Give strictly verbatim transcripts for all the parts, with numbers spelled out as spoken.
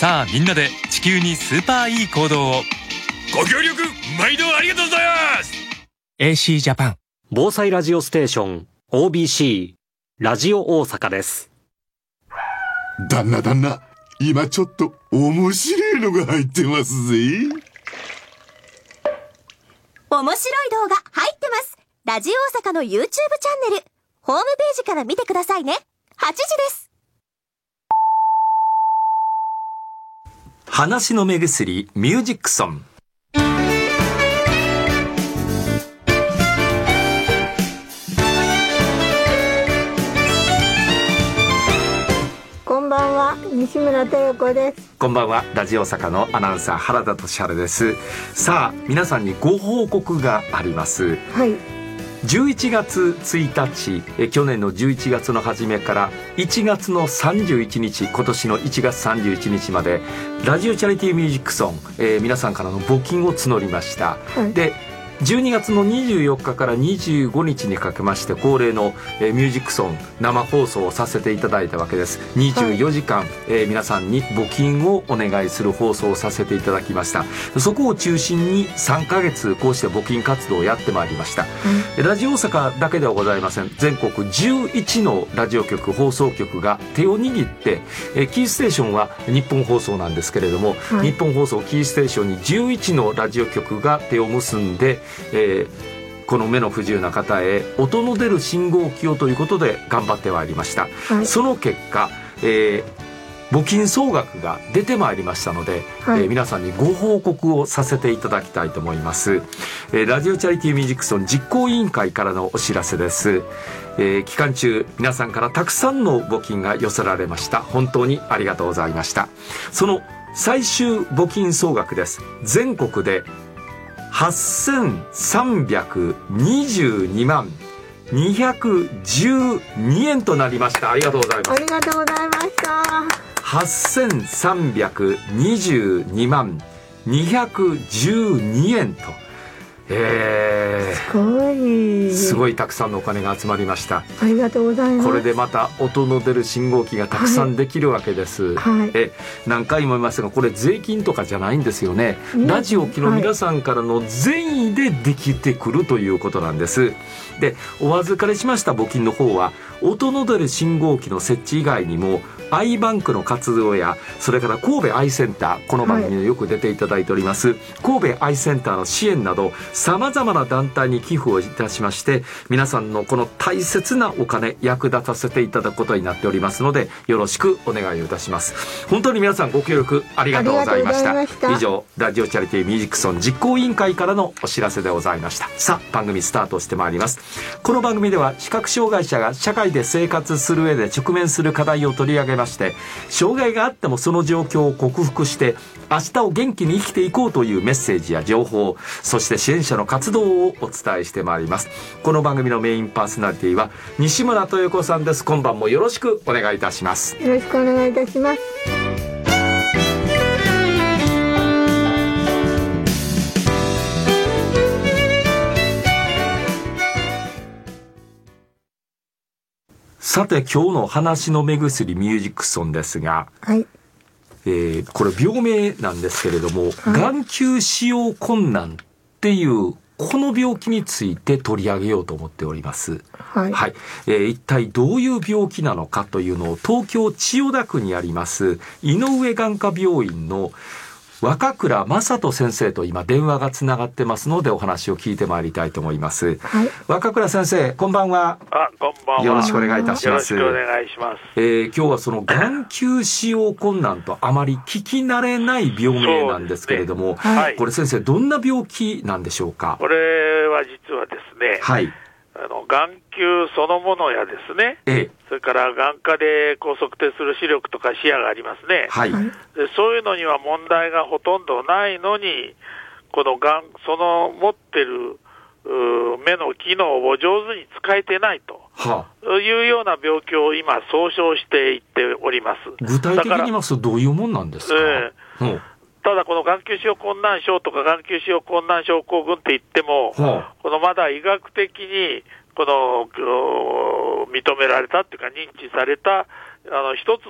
さあみんなで地球にスーパーいい行動を。ご協力毎度ありがとうございます。 エーシー ジャパン防災ラジオステーション オービーシー ラジオ大阪です。 旦那旦那、今ちょっと面白いのが入ってますぜ。 面白い動画入ってます。ラジオ大阪の YouTube チャンネル、ホームページから見てくださいね。はちじです。 話の目薬ミュージックソン。 こんばんは、西村豊子です。 こんばんは、ラジオ大阪のアナウンサー原田俊晴です。さあ皆さんにご報告があります。 はい、 じゅういちがつついたち、え去年のじゅういちがつの初めからいちがつのさんじゅういちにち、今年のいちがつさんじゅういちにちまでラジオチャリティーミュージックソン、えー、皆さんからの募金を募りました。はい、でじゅうにがつのにじゅうよっかからにじゅうごにちにかけまして恒例の、えー、ミュージックソン生放送をさせていただいたわけです。にじゅうよじかん、はい、えー、皆さんに募金をお願いする放送をさせていただきました。そこを中心にさんかげつこうして募金活動をやってまいりました。うん、ラジオ大阪だけではございません。全国じゅういちのラジオ局放送局が手を握って、えー、キーステーションは日本放送なんですけれども、はい、日本放送キーステーションにじゅういちのラジオ局が手を結んで、えー、この目の不自由な方へ音の出る信号機をということで頑張ってまいりました。はい、その結果、えー、募金総額が出てまいりましたので、はい、えー、皆さんにご報告をさせていただきたいと思います。えー、ラジオチャリティーミュージックソン実行委員会からのお知らせです。えー、期間中皆さんからたくさんの募金が寄せられました。本当にありがとうございました。その最終募金総額です。全国ではっせんさんびゃくにじゅうにまんにひゃくじゅうにえんとなりました。ありがとうございます。 ありがとうございました。 はっせんさんびゃくにじゅうにまんにひゃくじゅうにえんと、えー、 すごいすごいたくさんのお金が集まりました。 ありがとうございます。 これでまた音の出る信号機がたくさんできるわけです。はい、え何回も言いますが、これ税金とかじゃないんですよね。ね、ラジオ機の皆さんからの善意でできてくるということなんです。でお預かりしました募金の方は音の出る信号機の設置以外にもアイバンクの活動や、それから神戸アイセンター、この番組でよく出ていただいております、はい、神戸アイセンターの支援などさまざまな団体に寄付をいたしまして、皆さんのこの大切なお金役立たせていただくことになっておりますので、よろしくお願いをいたします。本当に皆さんご協力ありがとうございました。以上、ラジオチャリティーミュージックソン実行委員会からのお知らせでございました。さあ番組スタートしてまいります。この番組では視覚障害者が社会で生活する上で直面する課題を取り上げまして、障害があってもその状況を克服して明日を元気に生きていこうというメッセージや情報、そして支援者の活動をお伝えしてまいります。この番組のメインパーソナリティは西村豊子さんです。今晩もよろしくお願いいたします。 よろしくお願いいたします。 さて今日の話の目薬ミュージックソンですが、はい、えー、これ病名なんですけれども、はい、眼球使用困難っていうこの病気について取り上げようと思っております。はい、はい、えー、一体どういう病気なのかというのを東京千代田区にあります井上眼科病院の若倉正人先生と今電話がつながってますのでお話を聞いてまいりたいと思います。はい、若倉先生、こんばんは。 あ、こんばんは。 よろしくお願いいたします。 よろしくお願いします。 えー、今日はその眼球使用困難とあまり聞き慣れない病名なんですけれども、ね、はい、これ先生どんな病気なんでしょうか？ これは実はですね、はい、あの眼球そのものやですね、ええ、それから眼科でこう測定する視力とか視野がありますね、はい、でそういうのには問題がほとんどないのに、この眼その持ってる目の機能を上手に使えてないと、はあ、いうような病気を今総称していっております。 具体的に言いますとどういうもんなんですか？えーうんただこの眼球使用困難症とか眼球使用困難症候群って言っても、はあ、このまだ医学的にこの認められたっていうか認知されたあの一つの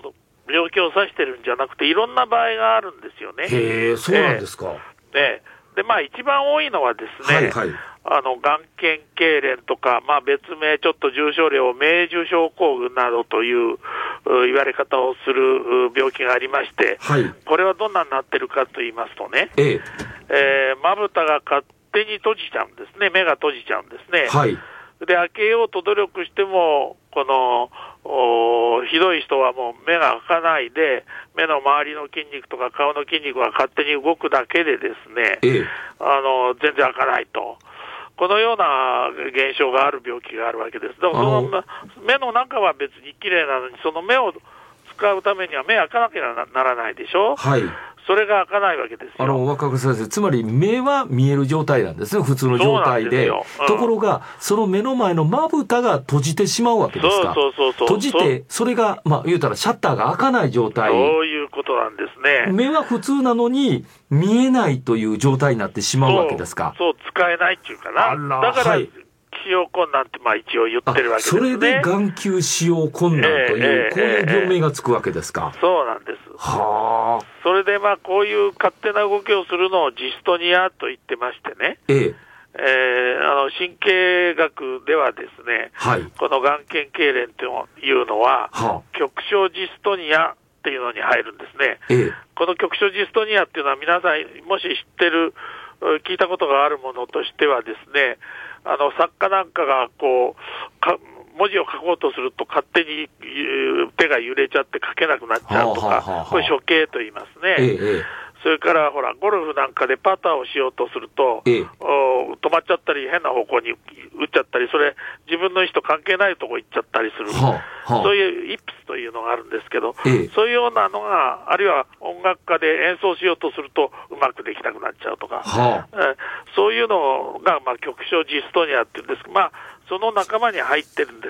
病気を指してるんじゃなくて、いろんな場合があるんですよね。 へえ、そうなんですか。 えー、で、まあ一番多いのはですね、はいはい、あの、眼瞼痙攣とか、まあ別名ちょっと重症例を明樹症候群などという言われ方をする病気がありまして、はい、これはどんなになってるかと言いますとね、えええー、まぶたが勝手に閉じちゃうんですね。目が閉じちゃうんですね。はい、で、開けようと努力しても、この、ひどい人はもう目が開かないで、目の周りの筋肉とか顔の筋肉が勝手に動くだけでですね、ええ、あの、全然開かないと。このような現象がある病気があるわけです。だからその目の中は別に綺麗なのに、その目を使うためには目開かなきゃならないでしょ。はい。それが開かないわけですよ。 あの、若草先生、つまり目は見える状態なんですね、普通の状態で。うん、ところが、その目の前のまぶたが閉じてしまうわけですか。 そうそうそうそう。 閉じて、それが、まあ、言うたらシャッターが開かない状態。 そういうことなんですね。 目は普通なのに、見えないという状態になってしまうわけですか。 そう、そう使えないっていうかな。あら、だから、はい、使用困難ってまあ一応言ってるわけですね。 それで眼球使用困難という、えー、こういう病名がつくわけですか。 えー、そうなんです。はあ。それでまあこういう勝手な動きをするのをジストニアと言ってましてね。えーえー、あの神経学ではですね、はい、この眼瞼痙攣というのは、はあ、局所ジストニアっていうのに入るんですね。えー、この局所ジストニアっていうのは皆さんもし知ってる、聞いたことがあるものとしてはですね、あの作家なんかがこうか文字を書こうとすると勝手に手が揺れちゃって書けなくなっちゃうとか、はあはあはあ、これ処刑と言いますね。ええ、それからほらゴルフなんかでパターをしようとすると、ええ、止まっちゃったり変な方向に打っちゃったり、それ自分の意思と関係ないとこ行っちゃったりする、はあはあ、そういうイップスというのがあるんですけど、ええ、そういうようなのが、あるいは音楽家で演奏しようとするとうまくできなくなっちゃうとか、はあ、えそういうのが、まあ、局所ジストニアっていうんですけど、まあその仲間に入ってるんです。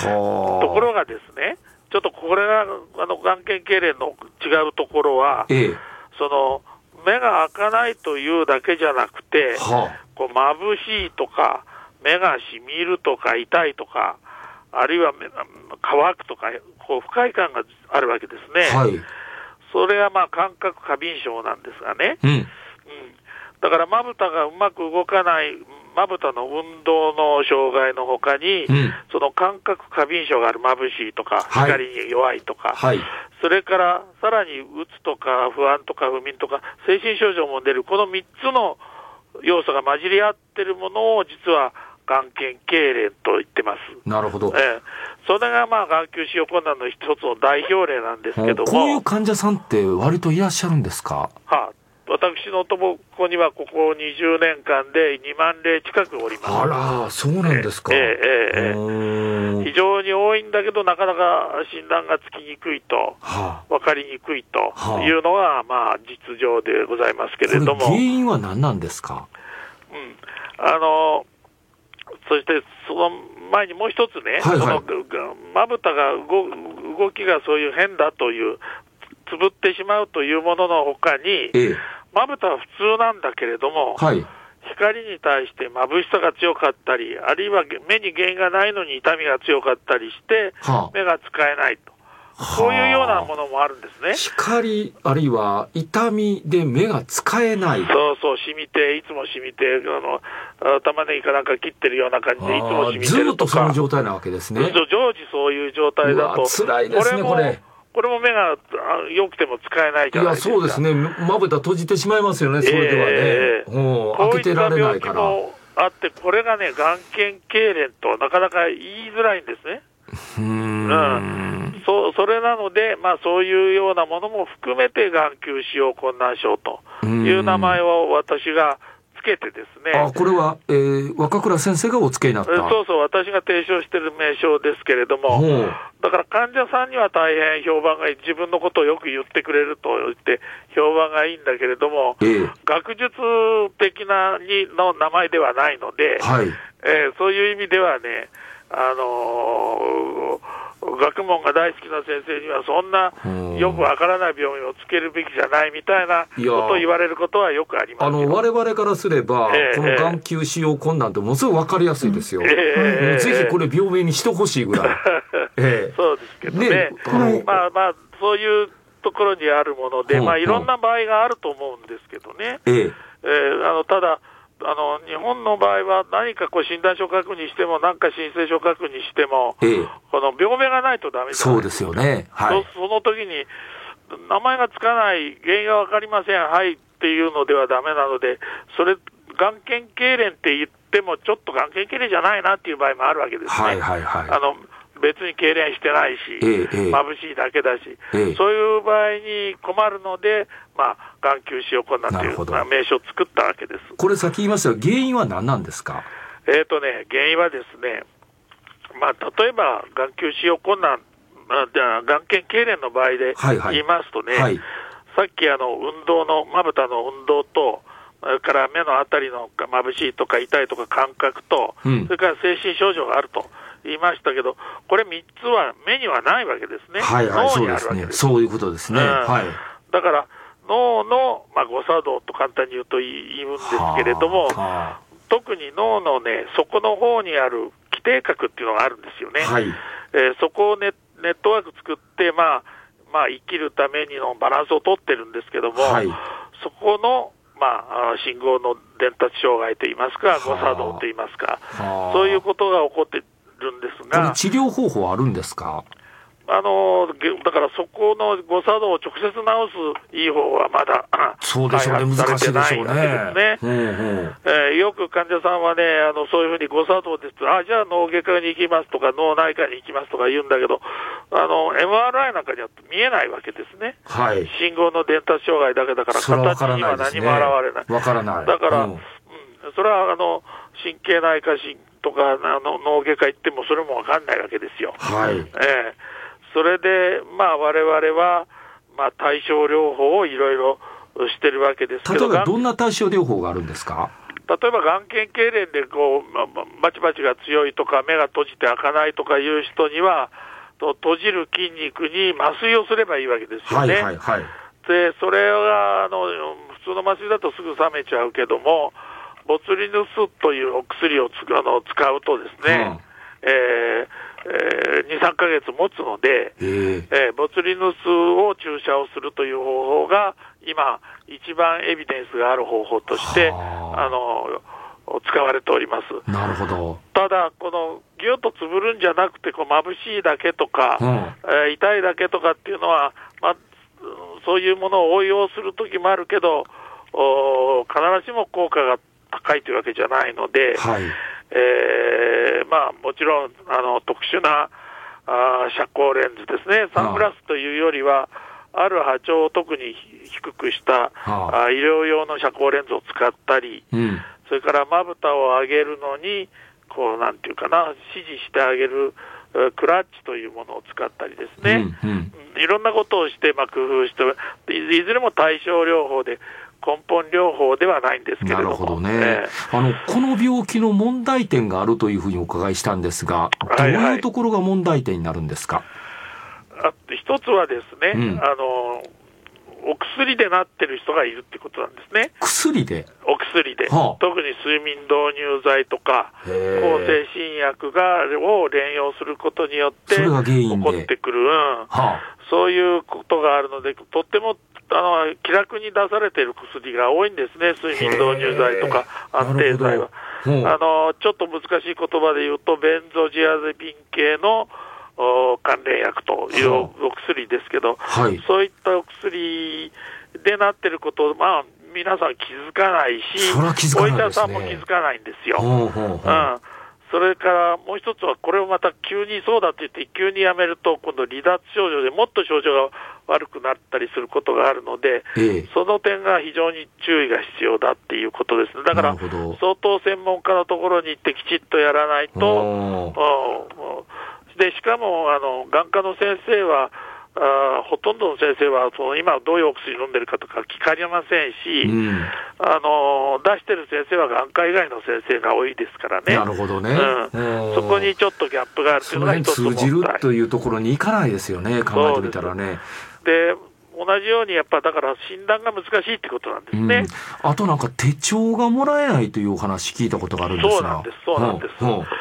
はあ、ところがですね、ちょっとこれがあの眼瞼痙攣の違うところは、ええ、その目が開かないというだけじゃなくて、はあ、こう眩しいとか目がしみるとか痛いとか、あるいは乾くとか、こう不快感があるわけですね。はい、それはまあ感覚過敏症なんですがね、うんうん、だからまぶたがうまく動かないまぶたの運動の障害のほかに、うん、その感覚過敏症がある、眩しいとか、はい、光に弱いとか、はい、それからさらにうつとか不安とか不眠とか精神症状も出る、このみっつの要素が混じり合ってるものを実は眼瞼痙攣と言ってます。 なるほど。ええ、それがまあ眼球使用困難の一つの代表例なんですけども、 こういう患者さんって割といらっしゃるんですか？ はあ、私のとこにはここにじゅうねんかんでにまんれい近くおります。 あら、そうなんですか。ええええ、非常に多いんだけどなかなか診断がつきにくいと、はあ、分かりにくいというのが、まあ、実情でございますけれども、 原因は何なんですか？ うん、あのそしてその前にもう一つね、はいはい、まぶたが 動, 動きがそういう変だという、つぶってしまうというもののほかに、まぶたは普通なんだけれども、はい、光に対して眩しさが強かったり、あるいは目に原因がないのに痛みが強かったりして、はあ、目が使えないと。こういうようなものもあるんですね。 光あるいは痛みで目が使えない。 そうそう、染みて、いつも染みて、あの玉ねぎかなんか切ってるような感じでいつも染みてるとか。 ずっとその状態なわけですね。 常時そういう状態だと。 辛いですね、これ。 これも目が良くても使えないじゃないですか。 いや、そうですね。まぶた閉じてしまいますよね、それではね。えー、開けてられないから。こういった病気もあって、これがね、眼瞼痙攣となかなか言いづらいんですね。うーん、うんそ, それなので、まあ、そういうようなものも含めて眼球使用困難症という名前を私がつけてですね。 あ、これは、えー、若倉先生がお付けになった。 そうそう、私が提唱している名称ですけれども、だから患者さんには大変評判がいい、自分のことをよく言ってくれると言って評判がいいんだけれども、えー、学術的なにの名前ではないので、はい、えー、そういう意味ではね、あのー学問が大好きな先生にはそんなよくわからない病院をつけるべきじゃないみたいなことを言われることはよくあります。 あの我々からすれば、えー、この眼球使用困難ってものすごいわかりやすいですよ、えー、ぜひこれ病名にしてほしいぐらいえー、そうですけどね、ね、まあまあそういうところにあるもので、まあ、いろんな場合があると思うんですけどね、えーえー、あのただあの日本の場合は何かこう診断書書くにしても何か申請書書くにしても、えー、この病名がないとダメじゃないですか。 そうですよね、はい、 そ, その時に名前がつかない原因が分かりませんはいっていうのではダメなので、それ眼瞼痙攣って言ってもちょっと眼瞼痙攣じゃないなっていう場合もあるわけですね、はいはいはい、あの別に痙攣してないし、えーえー、眩しいだけだし、えー、そういう場合に困るので、まあ、眼球腫瘍困難という、まあ、名称を作ったわけです。 これさっき言いましたが原因は何なんですか？ えーとね、原因はですね、まあ、例えば眼球腫瘍困難、じゃあ眼瞼痙攣の場合で言いますとね、はいはい、さっきあの運動のまぶたの運動とそれから目のあたりの眩しいとか痛いとか感覚と、うん、それから精神症状があると言いましたけど、これみっつは目にはないわけですね、 はいはい、脳にあるわけです。そういうことですね、うん、はい、 だから脳の、まあ、誤作動と簡単に言うと言うんですけれども、特に脳のね底の方にある基底核っていうのがあるんですよね、はい、えー、そこをネ、ネットワーク作って、まあまあ、生きるためにのバランスを取ってるんですけども、はい、そこのまあ、信号の伝達障害といいますか誤作動といいますか、そういうことが起こってるんですが、 これ治療方法あるんですか？ あのだからそこの誤作動を直接治すいい方法はまだそうでしょうね、難しいでしょうね。 うんうんえー、よく患者さんはねあのそういうふうに誤作動ですと、あじゃあ脳外科に行きますとか脳内科に行きますとか言うんだけど、あの エムアールアイ なんかには見えないわけですね、はい、信号の伝達障害だけだから形には何も現れない、 わからない。 だから、うんうん、それはあの神経内科とかあの脳外科行ってもそれもわかんないわけですよ、はいえーそれで、まあ、我々は、まあ、対症療法をいろいろしてるわけですけど、 例えばどんな対症療法があるんですか？ 例えば眼瞼痙攣でこう、ま、バチバチが強いとか目が閉じて開かないとかいう人にはと閉じる筋肉に麻酔をすればいいわけですよね、はいはいはい、でそれがあの普通の麻酔だとすぐ冷めちゃうけども、ボツリヌスというお薬をつあの使うとですね、うんえーえー、にさんかげつ持つので、えーえー、ボツリヌスを注射をするという方法が今一番エビデンスがある方法としてあの使われております。 なるほど。 ただこのギュッとつぶるんじゃなくてこう眩しいだけとか、うんえー、痛いだけとかっていうのは、まあ、そういうものを応用する時もあるけどお必ずしも効果が高いというわけじゃないので、はいえーまあ、もちろんあの特殊なあ遮光レンズですね、サングラスというよりはある波長を特に低くしたあ医療用の遮光レンズを使ったり、うん、それからまぶたを上げるのにこうなんていうかな指示してあげるクラッチというものを使ったりですね、うんうん、いろんなことをして、まあ、工夫していずれも対症療法で根本療法ではないんですけれども。なるほどね、えー、あのこの病気の問題点があるというふうにお伺いしたんですが、どういうところが問題点になるんですか？ はいはい、あ一つはですね、うん、あのお薬でなってる人がいるってことなんですね。 薬でお薬で、はあ、特に睡眠導入剤とか抗精神薬がを連用することによって起こってくる、うんはあ、そういうことがあるので、とってもあの気楽に出されている薬が多いんですね、睡眠導入剤とか安定剤は。あのちょっと難しい言葉で言うとベンゾジアゼピン系の関連薬というお薬ですけど、はい、そういったお薬でなっていることを、まあ、皆さん気づかないし、お医者さんも気づかないんですよ。ほうほうほう、うんそれからもう一つは、これをまた急にそうだと言って急にやめると今度離脱症状でもっと症状が悪くなったりすることがあるので、ええ、その点が非常に注意が必要だっていうことですね。だから相当専門家のところに行ってきちっとやらないと、でしかもあの眼科の先生はあほとんどの先生はその今どういうお薬飲んでるかとか聞かれませんし、うん、あの出してる先生は眼科以外の先生が多いですからね。 なるほどね、 うん、そこにちょっとギャップがあるというのが一つ問題。 通じるというところにいかないですよね、考えてみたらね。 で同じようにやっぱだから診断が難しいってことなんですね、 うん、あとなんか手帳がもらえないというお話聞いたことがあるんですが。 そうなんですそうなんです、うんうん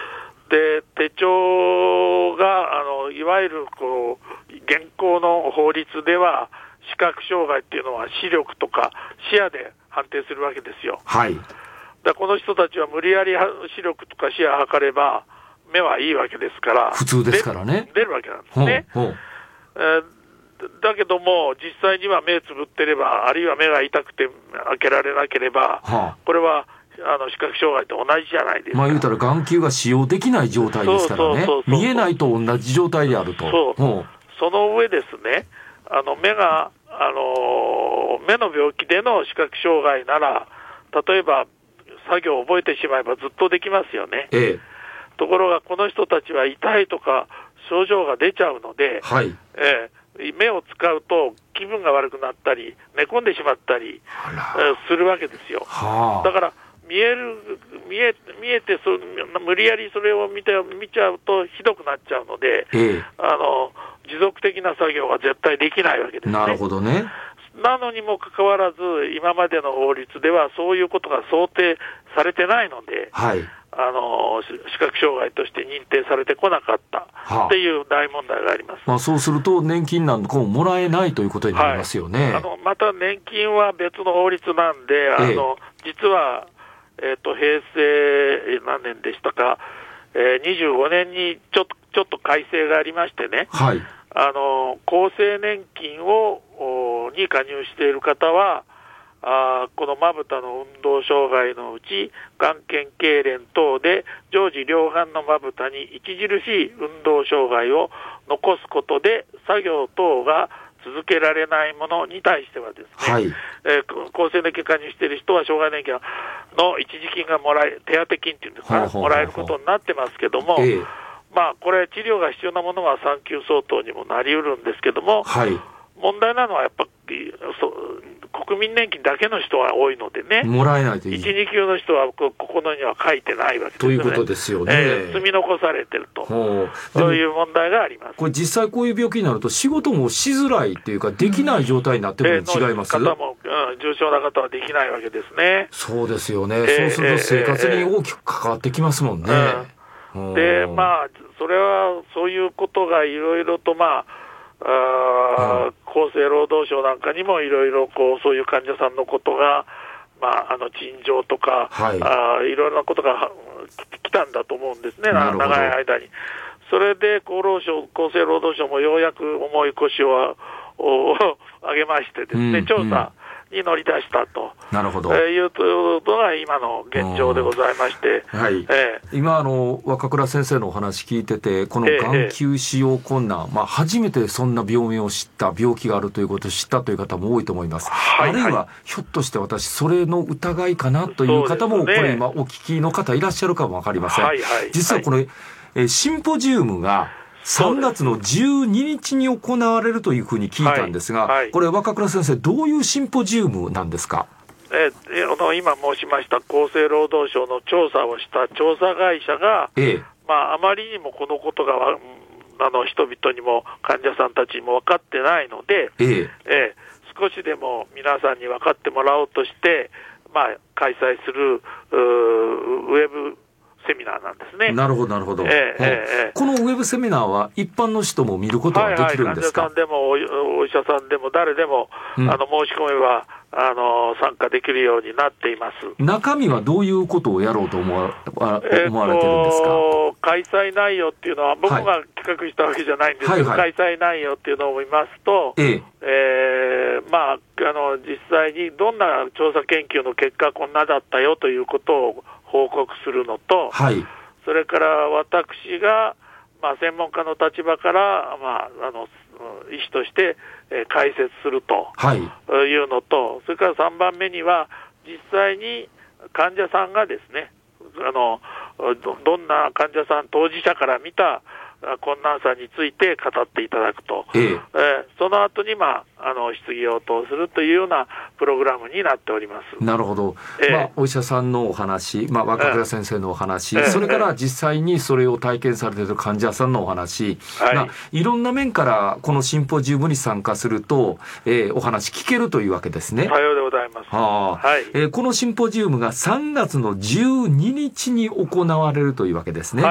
で手帳があのいわゆるこう現行の法律では視覚障害っていうのは視力とか視野で判定するわけですよ。 はい。 だこの人たちは無理やり視力とか視野を測れば目はいいわけですから、 普通ですからね、 出るわけなんですね。 ほうほう、 えー、だけども実際には目つぶってれば、あるいは目が痛くて開けられなければ、はあ、これはあの視覚障害と同じじゃないですか。 まあ言うたら眼球が使用できない状態ですからね、見えないと同じ状態であると。 そう、うん、その上ですね、あの目が、あのー、目の病気での視覚障害なら、例えば作業を覚えてしまえばずっとできますよね、ええ、ところがこの人たちは痛いとか症状が出ちゃうので、はい、ええ、目を使うと気分が悪くなったり寝込んでしまったり、えー、するわけですよ。はあ、だから見える見え見えてそ無理やりそれを見て見ちゃうとひどくなっちゃうので、ええ、あの持続的な作業は絶対できないわけですね。 なるほどね。 なのにもかかわらず今までの法律ではそういうことが想定されてないので、はい、あの視覚障害として認定されてこなかったっていう大問題があります。 まあ、そうすると年金なんかももらえないということになりますよね。 はい、あのまた年金は別の法律なんで、あの、ええ、実は、えーと、平成何年でしたか、えー、にじゅうごねんにちょっと、ちょっと改正がありましてね、はい、あの厚生年金をに加入している方は、あこのまぶたの運動障害のうち眼瞼痙攣等で常時両眼のまぶたに著しい運動障害を残すことで作業等が続けられないものに対してはですね、はい、えー、厚生年金加入している人は障害年金の一時金がもらえ手当金っていうんですか、もらえることになってますけども、えーまあ、これ治療が必要なものは産休相当にもなりうるんですけども、はい、問題なのはやっぱり国民年金だけの人は多いのでね、 もらえないといいいち、に級の人はここのには書いてないわけですね。 ということですよね、 えー、積み残されてると、そういう問題があります。 これ実際こういう病気になると仕事もしづらいっていうかできない状態になってるのに違います、 うんえー、の方も、うん、重症な方はできないわけですね。 そうですよね、えー、そうすると生活に大きく関わってきますもんね、えーでまあ、それはそういうことがいろいろと、まあ、あ、うん、厚生労働省なんかにもいろいろこうそういう患者さんのことが、まあ、あの陳情とか、はい、あいろいろなことが来たんだと思うんですね、長い間に。それで厚労省、厚生労働省もようやく重い腰を上げましてですね、うん、調査に乗り出したと、 なるほど、 えー、いうのが今の現状でございまして、 はいえー、今あの若倉先生のお話聞いてて、この眼球使用困難、えーまあ、初めてそんな病名を知った、病気があるということを知ったという方も多いと思います、はい、あるいはひょっとして私それの疑いかなという方も、ね、これ今お聞きの方いらっしゃるかも分かりません、はいはい、実はこの、はいえー、シンポジウムがさんがつのじゅうににちに行われるというふうに聞いたんですが、はいはい、これ若倉先生どういうシンポジウムなんですか。 えー、今申しました厚生労働省の調査をした調査会社が、ええまあ、あまりにもこのことがあの人々にも患者さんたちにも分かってないので、えええー、少しでも皆さんに分かってもらおうとして、まあ、開催するウェブセミナーなんですね。 なるほどなるほど、えーえー、このウェブセミナーは一般の人も見ることはできるんですか。 はいはい、患者さんでもお医者さんでも誰でも、うん、あの申し込めばあの参加できるようになっています。 中身はどういうことをやろうと思わ、思われてるんですか。えー、 開催内容っていうのは僕が企画したわけじゃないんですけど、はいはいはい、開催内容っていうのを見ますと、えーえー、まああの実際にどんな調査研究の結果こんなだったよということを報告するのと、はい、それから私が、まあ、専門家の立場から、まあ、あの医師として、えー、解説すると、はい、いうのと、それからさんばんめには実際に患者さんがですね、あの ど, どんな患者さん当事者から見た困難さについて語っていただくと、えええー、その後に、まあ、あの質疑応答するというようなプログラムになっております。 なるほど、えーまあ、お医者さんのお話、まあ、若倉先生のお話、えー、それから実際にそれを体験されている患者さんのお話、はいまあ、いろんな面からこのシンポジウムに参加すると、えー、お話聞けるというわけですね。 さようでございます。ははいえー、このシンポジウムがさんがつのじゅうににちに行われるというわけですね。 はい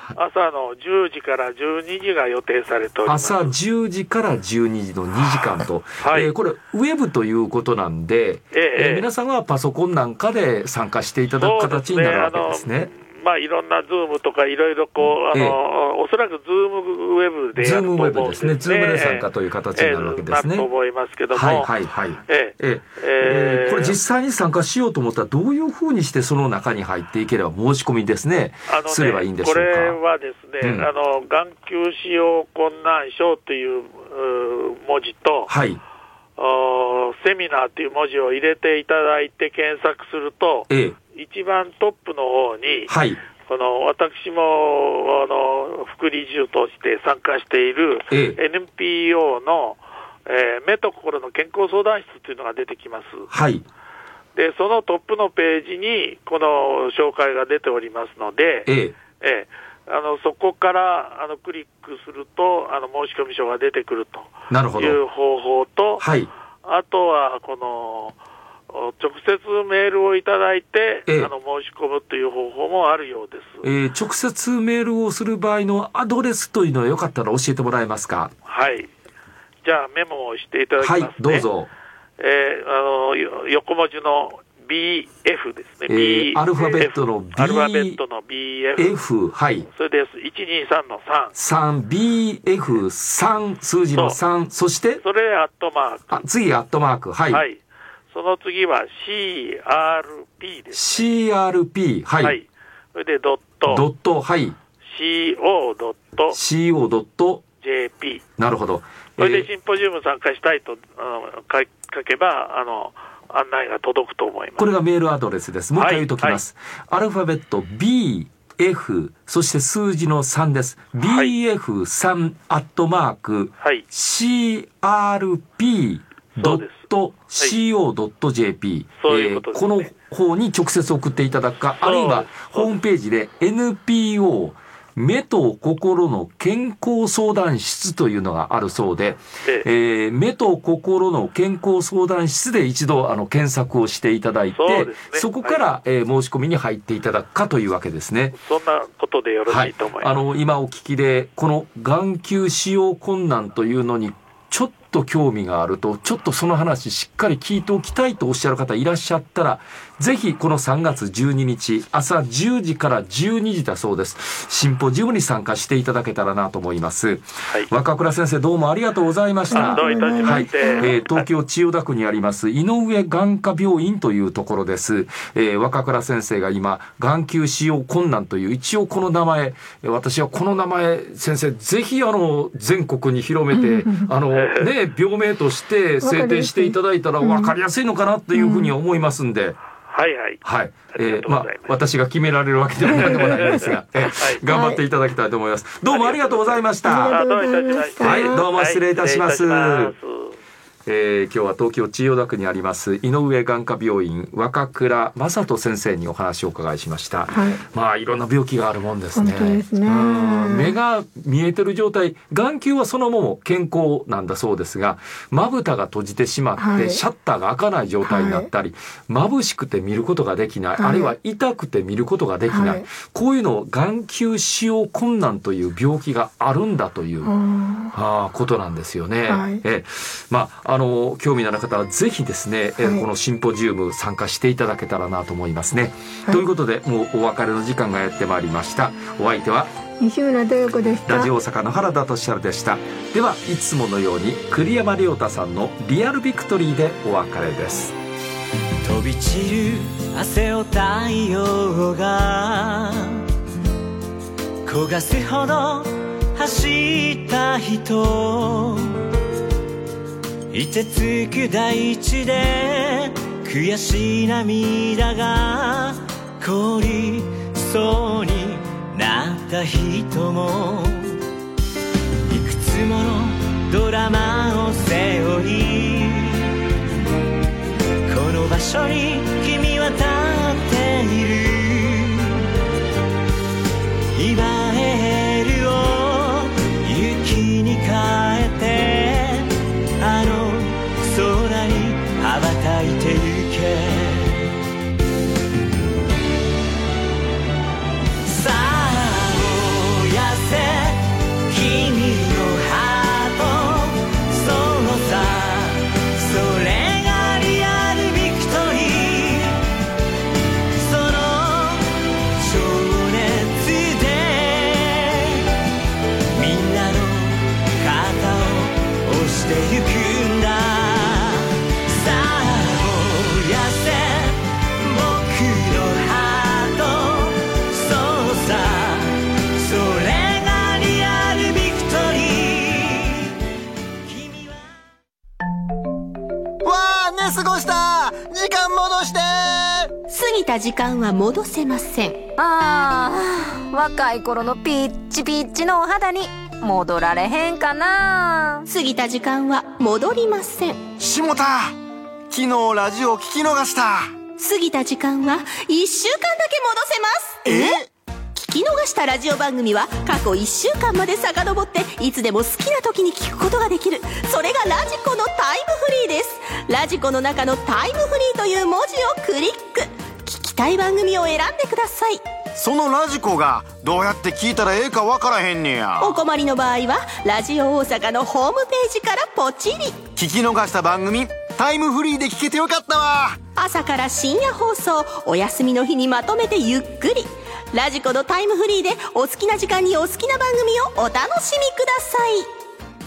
朝のじゅうじからじゅうにじが予定されております。 朝じゅうじからじゅうにじのにじかんと、はい、えー、これウェブということなんで、えーえー、皆さんはパソコンなんかで参加していただく形になるわけですね。 まあ、いろんなズームとかいろいろこう、あの、ええ、おそらくズームウェブでやると思うんですね。ズームウェブですね。 ズームで参加という形になるわけですね。 ええ、なると思いますけども。 はいはいはい。ええええ、これ実際に参加しようと思ったらどういうふうにしてその中に入っていければ申し込みですね、あのね、すればいいんでしょうか。 これはですね、うん、あの、眼球使用困難症という文字と、はい。セミナーという文字を入れていただいて検索すると、ええ、一番トップの方に、はい、この私もあの副理事として参加している エヌピーオー の、えー、目と心の健康相談室というのが出てきます。はい。で、そのトップのページにこの紹介が出ておりますので、えええー、あのそこからあのクリックするとあの申込書が出てくるという方法と、はい、あとはこの直接メールをいただいて、ええ、あの申し込むという方法もあるようです。 えー、直接メールをする場合のアドレスというのはよかったら教えてもらえますか。 はい。じゃあメモをしていただきますね。はい、 どうぞ。 えー、あの横文字の ビーエフ ですね。 えー、アルファベットの B、 アルファベットの ビーエフ、 F、はい。 それです。いちにさんのさん。 さん、ビーエフさん、数字のさん、そして、 それアットマーク。 あ、次アットマーク、はい。はい。 その次は シーアールピー です、 ね。シーアールピー、はい。はい。 それでドット。 ドット、はい。 シーオー ドット。 シーオー ドット。 ジェーピー。 なるほど。 それでシンポジウム参加したいと、あの書けば、あの、案内が届くと思います。 これがメールアドレスです。もう一回言うときます。はいはい、アルファベット ビーエフ、そして数字のさんです。ビーエフさん アットマーク、はい、シーアールピー ドット シーオー ドット ジェーピー、はい、えー、この方に直接送っていただくか、あるいはホームページで エヌピーオー目と心の健康相談室というのがあるそうで、えええー、目と心の健康相談室で一度あの検索をしていただいて、 そ, ね、そこから、はい、えー、申し込みに入っていただくかというわけですね。 そんなことでよろしいと思います。 はい、あの今お聞きでこの眼球使用困難というのにちょっと興味があると、ちょっとその話しっかり聞いておきたいとおっしゃる方いらっしゃったら、ぜひこのさんがつじゅうににち朝じゅうじからじゅうにじだそうです。シンポジウムに参加していただけたらなと思います。はい、若倉先生、どうもありがとうございました。 どういたしまして。はい、 えー、東京千代田区にあります井上眼科病院というところです。えー、若倉先生が今眼球使用困難という、一応この名前、私はこの名前先生ぜひあの全国に広めてあのね病名として制定していただいたら分かりやすいのかなというふうに思いますんで、 はいはい。 はい。えー、まあ、私が決められるわけではないでもないんですが、えーはい、頑張っていただきたいと思います。どうもありがとうございました。 あ、どういたしました。 はい、どうも失礼いたします。はい、えー、今日は東京千代田区にあります井上眼科病院若倉正人先生にお話をお伺いしました。はい、まあいろんな病気があるもんですね。 本当ですね。 うん、目が見えてる状態、眼球はそのもの健康なんだそうですが、まぶたが閉じてしまって、はい、シャッターが開かない状態になったり、はい、眩しくて見ることができない、はい、あるいは痛くて見ることができない、はい、こういうのを眼球使用困難という病気があるんだという、あことなんですよね。はい、えまああの興味のある方はぜひですね、はい、このシンポジウム参加していただけたらなと思いますね。はい、ということでもうお別れの時間がやってまいりました。お相手は西村豊子でした。 ラジオ大阪の原田俊治でした。ではいつものように栗山亮太さんのリアルビクトリーでお別れです。 飛び散る汗を太陽が焦がすほど走った人、凍てつく大地で悔しい涙が凍りそうになった人も、いくつものドラマを背負いこの場所に君は立っている。今エールを雪に変えてあの空に羽ばたいてゆけ。さあどうした？時間戻して。 過ぎた時間は戻せません。 あー、若い頃のピッチピッチのお肌に戻られへんかな。 過ぎた時間は戻りません。 下田、昨日ラジオ聞き逃した。 過ぎた時間はいっしゅうかんだけ戻せます。 え？ 聞き逃したラジオ番組は過去いっしゅうかんまで遡っていつでも好きな時に聞くことができる。それがラジコのタイムフリーです。ラジコの中のタイムフリーという文字をクリック。聞きたい番組を選んでください。 そのラジコがどうやって聞いたらええかわからへんねや。 お困りの場合はラジオ大阪のホームページからポチリ。 聞き逃した番組タイムフリーで聞けてよかったわ。 朝から深夜放送、お休みの日にまとめてゆっくり。ラジコのタイムフリーでお好きな時間にお好きな番組をお楽しみください。